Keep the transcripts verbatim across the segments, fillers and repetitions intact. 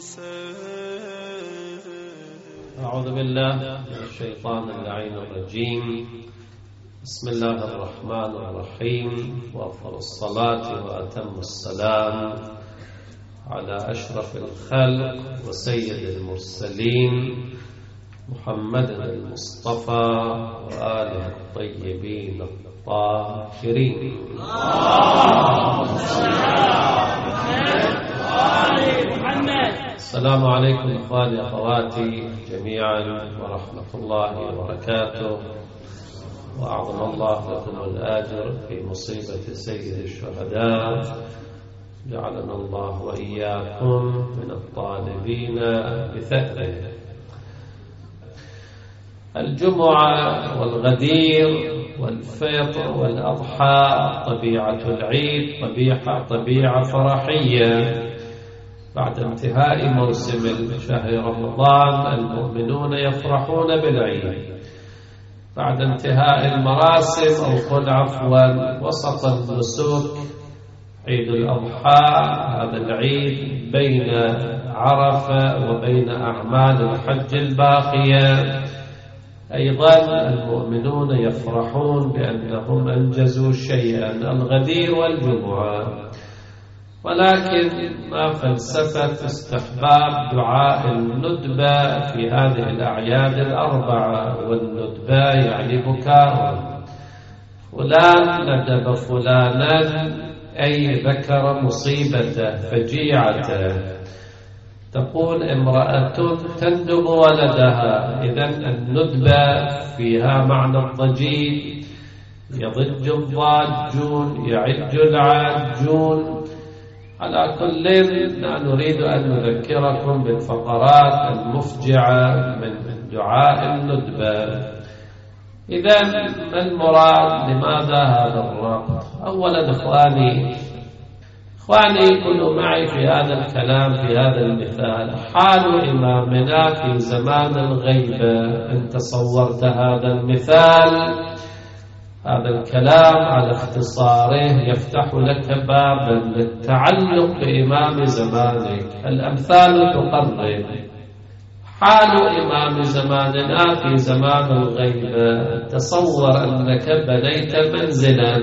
أعوذ بالله من الشيطان اللعين الرجيم. بسم الله الرحمن الرحيم، وأفضل الصلاة وأتم السلام على أشرف الخلق وسيد المرسلين محمد المصطفى وآله الطيبين الطاهرين. السلام عليكم إخواني أخواتي جميعا ورحمة الله وبركاته، وأعظم الله لكم الآجر في مصيبة سيد الشهداء، جعلنا الله وإياكم من الطالبين بثأره. الجمعة والغدير والفطر والأضحى طبيعة العيد طبيعة طبيعة فرحية. بعد انتهاء موسم شهر رمضان المؤمنون يفرحون بالعيد، بعد انتهاء المراسم أو قل عفوا وسط النسك عيد الأضحى، هذا العيد بين عرفة وبين أعمال الحج الباقية، أيضا المؤمنون يفرحون بأنهم أنجزوا شيئا، الغدير والجمعة. ولكن ما فلسفة استحباب دعاء الندبة في هذه الأعياد الأربعة؟ والندبة يعني بكاء، فلان ندب فلانا أي ذكر مصيبته فجيعته. تقول امرأة تندب ولدها، إذن الندبة فيها معنى الضجيج، يضج الضاجون يعج العاجون. على كل لا نريد أن نذكركم بالفقرات المفجعة من دعاء الندبة. إذن ما المراد؟ لماذا هذا الربط؟ أولا إخواني إخواني كونوا معي في هذا الكلام، في هذا المثال. حال إمامنا في زمان الغيبة، إن تصورت هذا المثال، هذا الكلام على اختصاره يفتح لك بابا للتعلق بإمام زمانك. الأمثال تقرب. حال إمام زماننا في زمان الغيبة، تصور أنك بنيت منزلا،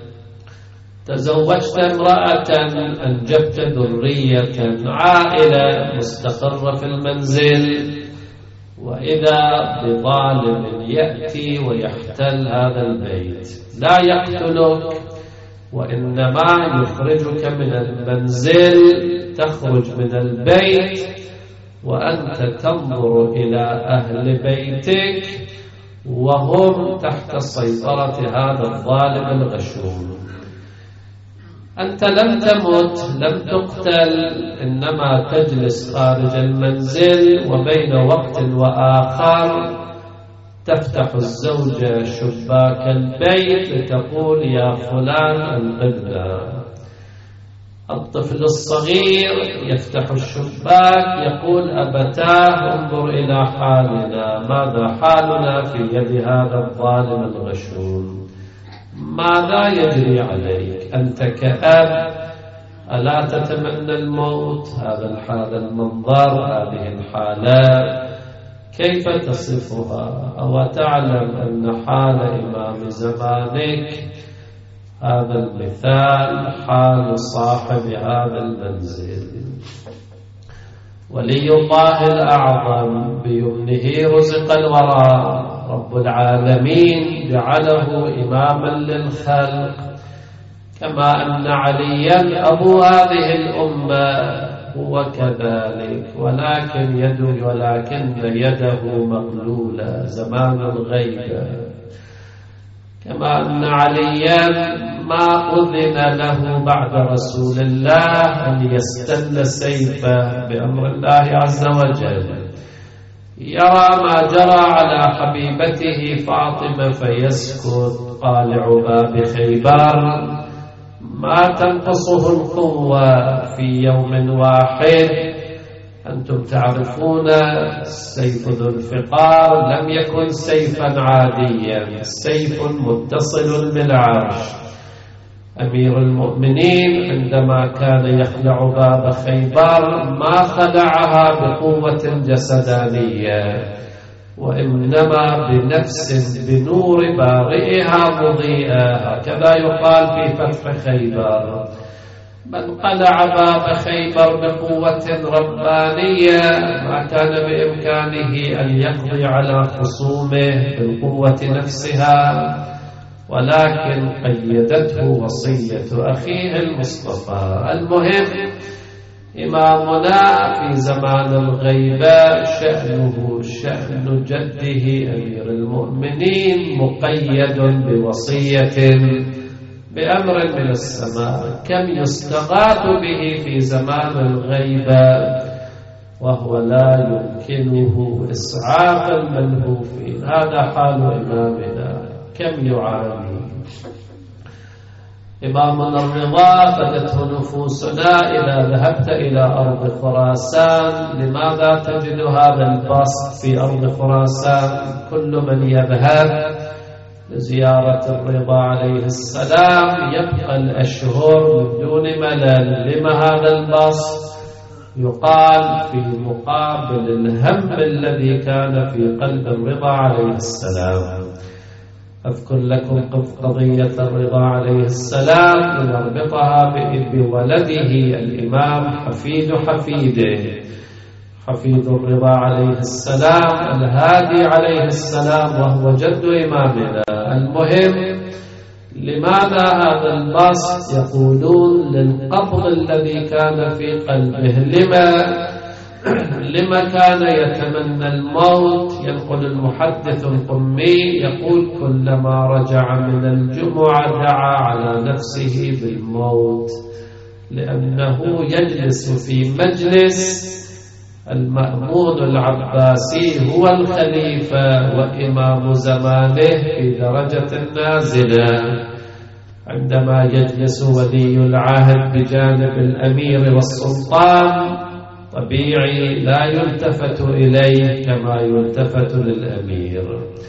تزوجت امرأة، أنجبت ذرية، عائلة مستقرة في المنزل، وإذا بظالم يأتي ويحتل هذا البيت، لا يقتلك وإنما يخرجك من المنزل، تخرج من البيت وأنت تنظر إلى أهل بيتك وهم تحت سيطرة هذا الظالم الغشوم. أنت لم تمت، لم تقتل، إنما تجلس خارج المنزل، وبين وقت وآخر تفتح الزوجة شباك البيت لتقول يا فلان انقذنا. الطفل الصغير يفتح الشباك يقول أبتاه انظر إلى حالنا، ماذا حالنا في يد هذا الظالم الغشوم، ماذا يجري عليك أنت كأب؟ ألا تتمنى الموت؟ هذا هذا المنظر، هذه الحالات كيف تصفها؟ أو تعلم أن حال إمام زمانك هذا المثال حال صاحب هذا المنزل. ولي الله الأعظم بيمنه رزق الورى، رب العالمين جعله إماما للخلق، كما أن عليا أبو هذه الأمة هو كذلك، ولكن يده ولكن يده مغلولة زمان الغيبة. كما أن عليا ما أذن له بعد رسول الله أن يستل سيفه بأمر الله عز وجل، يرى ما جرى على حبيبته فاطمة فيسكت. قالع باب خيبر ما تنقصه القوة في يوم واحد. أنتم تعرفون سيف ذو الفقار لم يكن سيفا عاديا، سيف متصل بالعرش. أمير المؤمنين عندما كان يخلع باب خيبر ما خلعها بقوة جسدانية، وإنما بنفس بنور بارئها مضيئة، هكذا يقال في فتح خيبر. من قلع باب خيبر بقوة ربانية ما كان بإمكانه أن يقضي على خصومه بالقوة نفسها، ولكن قيدته وصية أخيه المصطفى. المهم إمامنا في زمان الغيبة شأنه شأن جده أمير المؤمنين مقيد بوصية بأمر من السماء، كم يستغاث به في زمان الغيبة وهو لا يمكنه إسعاف الملهوفين. هذا حال إمامنا، كم يعاني. إمامنا الرضا بدته نفوسنا إذا ذهبت إلى أرض خراسان لماذا تجد هذا البسط في أرض خراسان؟ كل من يذهب لزيارة الرضا عليه السلام يبقى الأشهر من دون ملل. لما هذا البسط؟ يقال في مقابل الهم الذي كان في قلب الرضا عليه السلام. أذكر لكم قضية الرضا عليه السلام لنربطها بولده الإمام حفيد حفيده، حفيد الرضا عليه السلام الهادي عليه السلام وهو جد إمامنا. المهم لماذا هذا البسط؟ يقولون للقبض الذي كان في قلبه. لما لما كان يتمنى الموت؟ ينقل المحدث القمي يقول كلما رجع من الجمعة دعا على نفسه بالموت، لأنه يجلس في مجلس المأمون العباسي هو الخليفة وإمام زمانه في درجة نازلة. عندما يجلس ولي العهد بجانب الأمير والسلطان طبيعي لا يلتفت إليه كما يلتفت للأمير.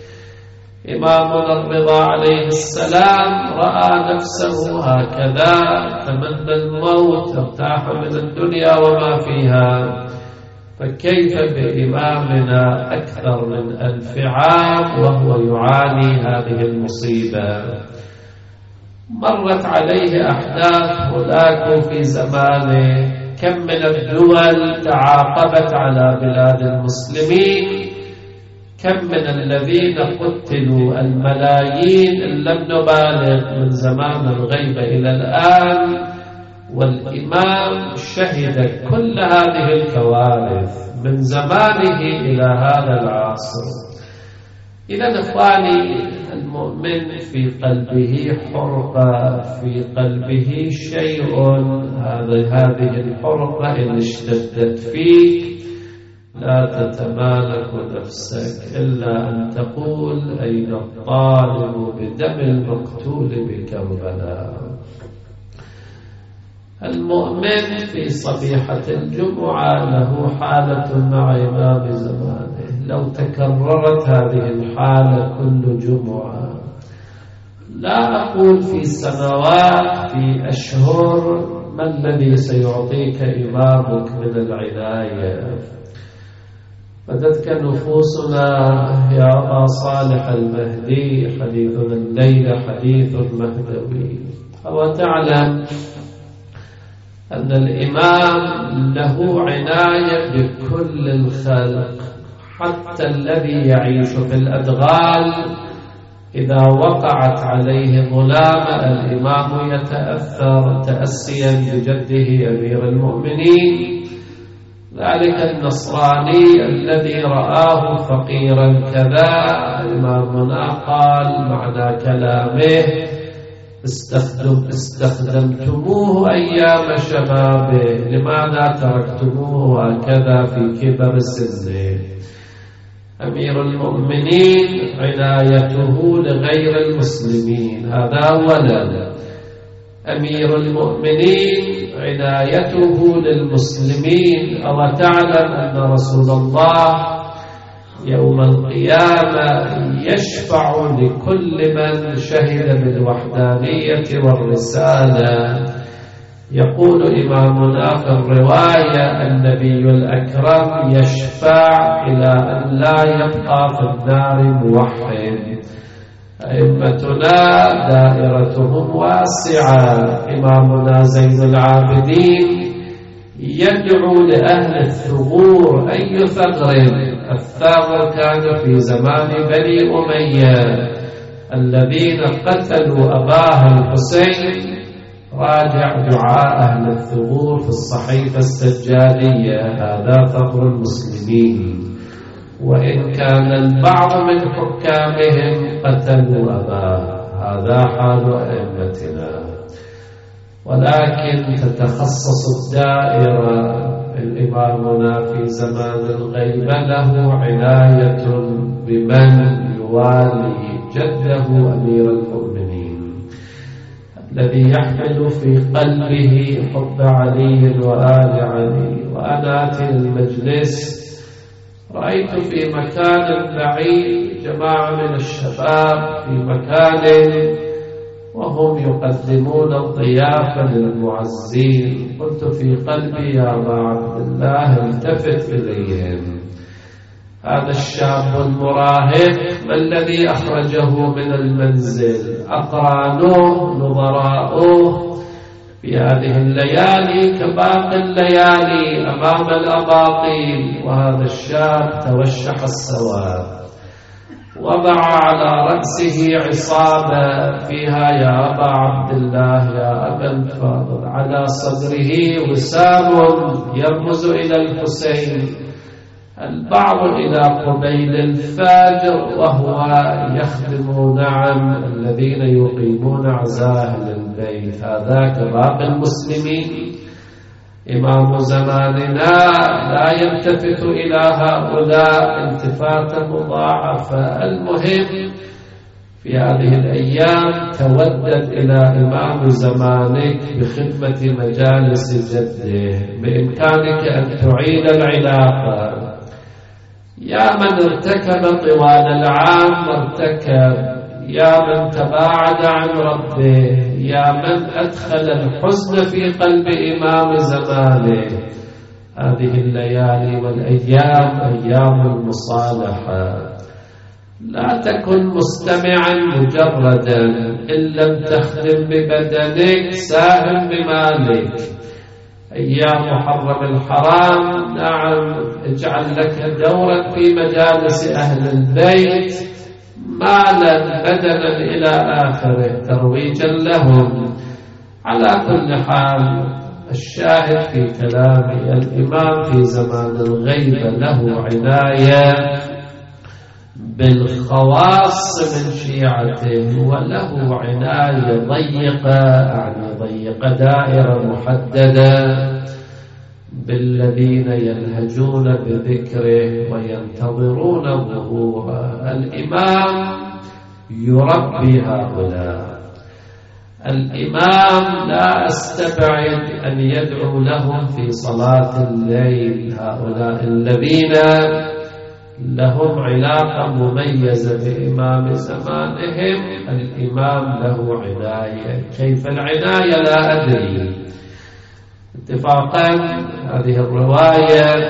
إمامنا الرضا عليه السلام رأى نفسه هكذا، تمنى الموت، ارتاح من الدنيا وما فيها، فكيف بإمامنا أكثر من ألف عام وهو يعاني هذه المصيبة؟ مرت عليه أحداث هناك في زمانه، كم من الدول تعاقبت على بلاد المسلمين، كم من الذين قتلوا، الملايين إن لم نبالغ من زمان الغيبة إلى الآن، والإمام شهد كل هذه الكوارث من زمانه إلى هذا العصر. إذا إخواني المؤمن في قلبه حرقة، في قلبه شيء، هذه الحرقة إن اشتدت فيك لا تتمالك نفسك إلا أن تقول أين الطالب بدم المقتول بكربلاء. المؤمن في صبيحة الجمعة له حالة مع إمام زمانه، لو تكررت هذه الحالة كل جمعة، لا أقول في سنوات، في أشهر، ما الذي سيعطيك إمامك من العناية؟ بدتك نفوسنا يا أبا صالح المهدي، حديثنا الليلة حديث مهدوي. أو تعلم أن الإمام له عناية بكل الخلق، حتى الذي يعيش في الأدغال إذا وقعت عليه ظلامة الإمام يتأثر تأسيا بجده أمير المؤمنين. ذلك النصراني الذي رآه فقيرا كذا، إمامنا قال معنى كلامه استخدم استخدمتموه أيام شبابه، لماذا تركتموه هكذا في كبر سنه؟ أمير المؤمنين عنايته لغير المسلمين، هذا أولا. أمير المؤمنين عنايته للمسلمين. أو تعلم أن رسول الله يوم القيامة يشفع لكل من شهد بالوحدانية والرسالة. يقول إمامنا في الرواية: النبي الأكرم يشفع إلى أن لا يبقى في النار موحد. أئمتنا دائرتهم واسعة. إمامنا زين العابدين يدعو لأهل الثغور. أي ثغر؟ الثغر كان في زمان بني أمية الذين قتلوا أباه الحسين. راجع دعاء أهل الثغور في الصحيفة السجادية. هذا ثغر المسلمين، وإن كان البعض من حكامهم قتلوا أباه. هذا حال أئمتنا. ولكن تتخصص الدائرة. الإمامنا في زمان الغيبة له عناية بمن يوالي جده أمير المؤمنين الذي يحمل في قلبه حب علي وآل علي. وأنا آتي المجلس رأيت في مكان بعيد جماعة من الشباب في مكان وهم يقدمون الضيافة للمعزين. قلت في قلبي: يا أبا عبد الله التفت إليهم. هذا الشاب المراهق ما الذي أخرجه من المنزل؟ أقرانوه نظراؤه في هذه الليالي كباقي الليالي أمام الأباطيل. وهذا الشاب توشح السواد، وضع على رأسه عصابة فيها: يا أبا عبد الله، يا أبا الفاضل. على صدره وسام يرمز إلى الحسين. البعض إلى قبيل الفجر وهو يخدم نعم الذين يقيمون عزاء البيت. هذا كباقي المسلمين. إمام زماننا لا يلتفت إلى هؤلاء التفاتة مضاعفة. المهم في هذه الأيام تودد إلى إمام زمانك بخدمة مجالس جده. بإمكانك أن تعيد العلاقة. يا من ارتكب طوال العام وارتكب، يا من تباعد عن ربه، يا من أدخل الحزن في قلب إمام زمانه. هذه الليالي والأيام أيام المصالحة. لا تكن مستمعا مجردا. إن لم تخدم ببدنك ساهم بمالك. أيام محرم الحرام نعم اجعل لك دورا في مجالس أهل البيت، مالا بدنا إلى آخره ترويجا لهم. على كل حال الشاهد في كلامي: الإمام في زمان الغيبة له عناية بالخواص من شيعته، وله عناية ضيقة، يعني ضيقة دائرة محددة بالذين يلهجون بذكره وينتظرون ظهوره. الإمام يربي هؤلاء. الإمام لا أستبعد أن يدعو لهم في صلاة الليل. هؤلاء الذين لهم علاقة مميزة بإمام زمانهم الإمام له عناية. كيف العناية لا أدري. اتفاقا هذه الرواية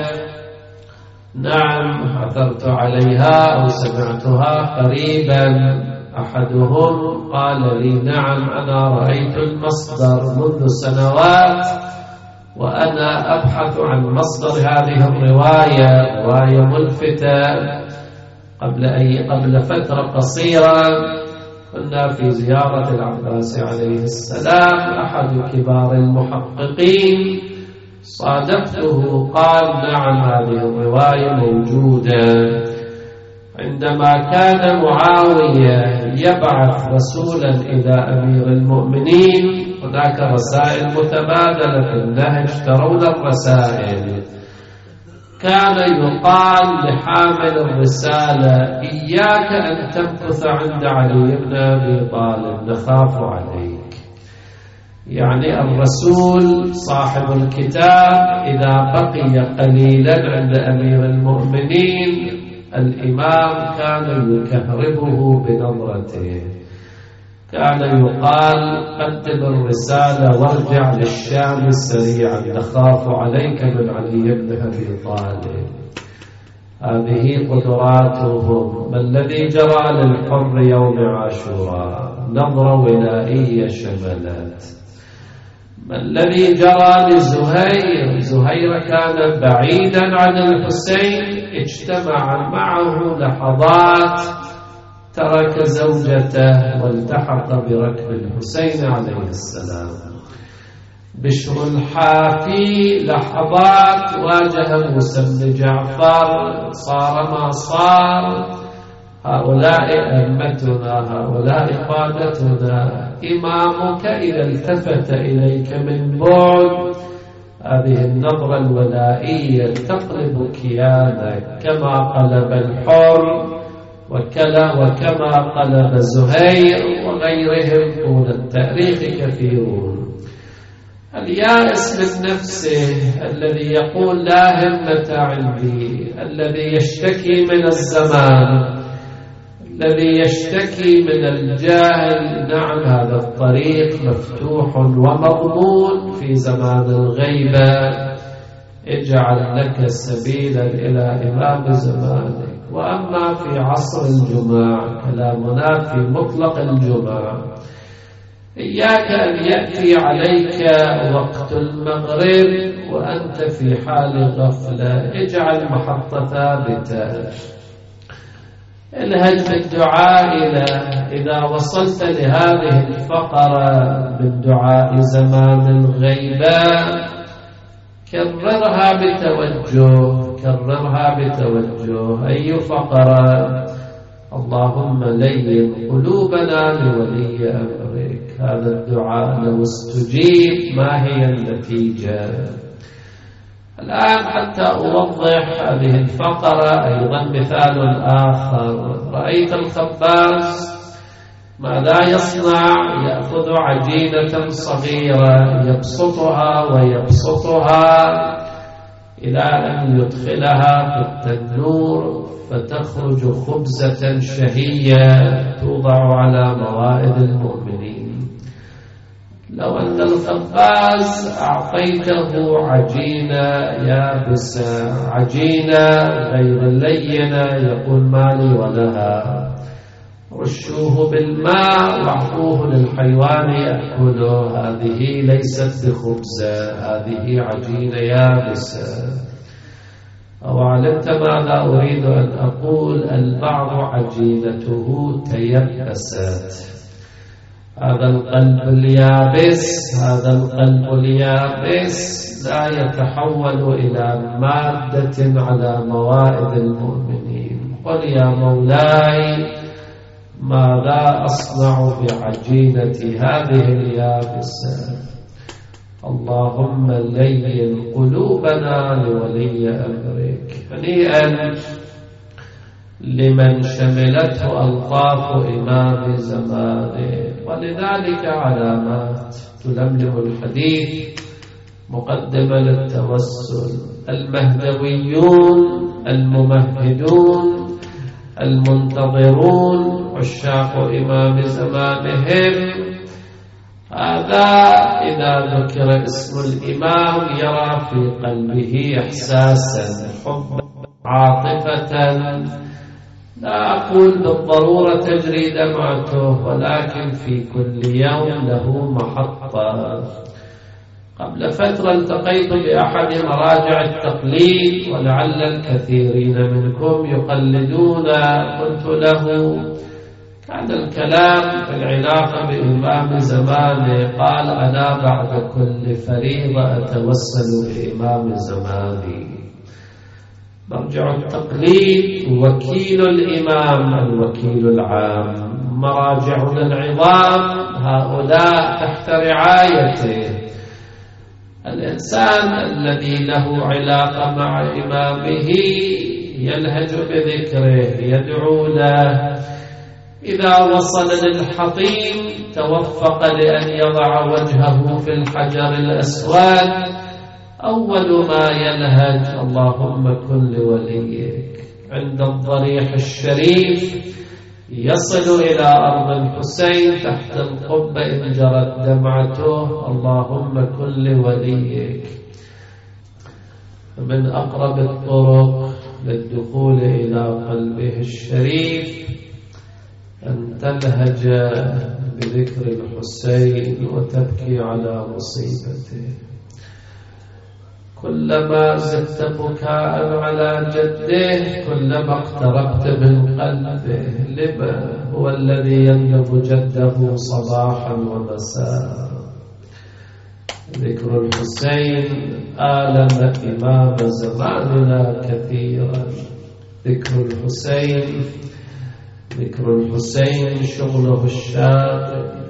نعم عثرت عليها أو سمعتها قريبا. أحدهم قال لي: نعم أنا رأيت المصدر منذ سنوات وأنا أبحث عن مصدر هذه الرواية. رواية ملفتة. قبل أي قبل فترة قصيرة كنا في زيارة العباس عليه السلام، أحد كبار المحققين صادفته قال: نعم هذه الرواية موجودة. عندما كان معاوية يبعث رسولا إلى أمير المؤمنين، هناك رسائل متبادلة في النهج ترون الرسائل، كان يقال لحامل الرسالة: إياك أن تمكث عند علي بن أبي طالب، نخاف عليك. يعني الرسول صاحب الكتاب إذا بقي قليلا عند أمير المؤمنين الإمام كان يكهربه بنظرته، كان يقال قدم الرسالة وارجع للشام سريعا نخاف عليك من علي بن أبي طالب. هذه قدراتهم. ما الذي جرى للحر يوم عاشوراء؟ نظرة ولائية شملت. ما الذي جرى لزهير؟ زهير كان بعيدا عن الحسين، اجتمع معه لحظات، ترك زوجته والتحق بركب الحسين عليه السلام. بشر الحافي لحظات واجه موسى بن جعفر، صار ما صار. هؤلاء أئمتنا، هؤلاء قادتنا. إمامك إذا التفت إليك من بعد، هذه النظرة الولائية تقلب كيانك كما قلب الحر وكلا وكما قلب زهير وغيرهم طول التاريخ كثيرون. اليائس من نفسه، الذي يقول لا همة عندي، الذي يشتكي من الزمان، الذي يشتكي من الجاهل، نعم هذا الطريق مفتوح ومضمون في زمان الغيبة. اجعل لك سبيلا إلى إمام زمانك. وأما في عصر الجماع، كلامنا في مطلق الجماع، إياك أن يأتي عليك وقت المغرب وأنت في حال غفلة. اجعل محطة ثابتة، الهج بالدعاء له. إذا وصلت لهذه الفقرة من دعاء زمان الغيبة كررها بتوجه، كررها بتوجه. أي فقرة؟ اللهم لين قلوبنا لولي أمرك. هذا الدعاء لو استجيب ما هي النتيجة؟ الآن حتى أوضح هذه الفقرة أيضا مثال آخر. رأيت الخباز ماذا يصنع؟ يأخذ عجينة صغيرة يبسطها ويبسطها إلى أن يدخلها في التنور فتخرج خبزة شهية توضع على موائد المؤمنين. لو أن الخباز أعطيته عجينة يابسة، عجينة غير لينة، يقول مالي ولها، رشوه بالماء واعطوه للحيوان يأكله، هذه ليست بخبزة، هذه عجينة يابسة. أو علمت ماذا أريد أن أقول؟ البعض عجينته تيبست. هذا القلب اليابس، هذا القلب اليابس لا يتحول إلى مادة على موائد المؤمنين. قل يا مولاي ماذا أصنع بعجينة هذه اليابسة؟ اللهم لين قلوبنا لولي أمرك. هنيئا لمن شملته ألطاف إمام زمانه. ولذلك علامات تلملم الحديث مقدمة للتوسل. المهدويون، الممهدون، المنتظرون، عشاق إمام زمانهم، هذا إذا ذكر اسم الإمام يرى في قلبه إحساسا، حبا، عاطفة. لا أقول بالضرورة تجري دمعته، ولكن في كل يوم له محطة. قبل فترة التقيت بأحد مراجع التقليد، ولعل الكثيرين منكم يقلدون. قلت له كان الكلام في العلاقة بإمام زمانه، قال أنا بعد كل فريضة أتوسل بإمام زماني. مرجع التقليد وكيل الإمام، الوكيل العام. مراجعنا العظام هؤلاء تحت رعايته. الإنسان الذي له علاقة مع إمامه يلهج بذكره، يدعو له. إذا وصل للحطيم توفق لأن يضع وجهه في الحجر الأسود، أول ما يلهج اللهم كن لوليك، عند الضريح الشريف يصل إلى أرض الحسين تحت القبة إن جرت دمعته اللهم كن لوليك. من أقرب الطرق للدخول إلى قلبه الشريف أن تلهج بذكر الحسين وتبكي على مصيبته. كلما زدت بكاء على جده كلما اقتربت من قلبه. لما هو الذي يندب جده صباحا ومساء. ذكر الحسين آلم إمام زماننا كثيرا. ذكر الحسين ذكر الحسين شغله الشاغل.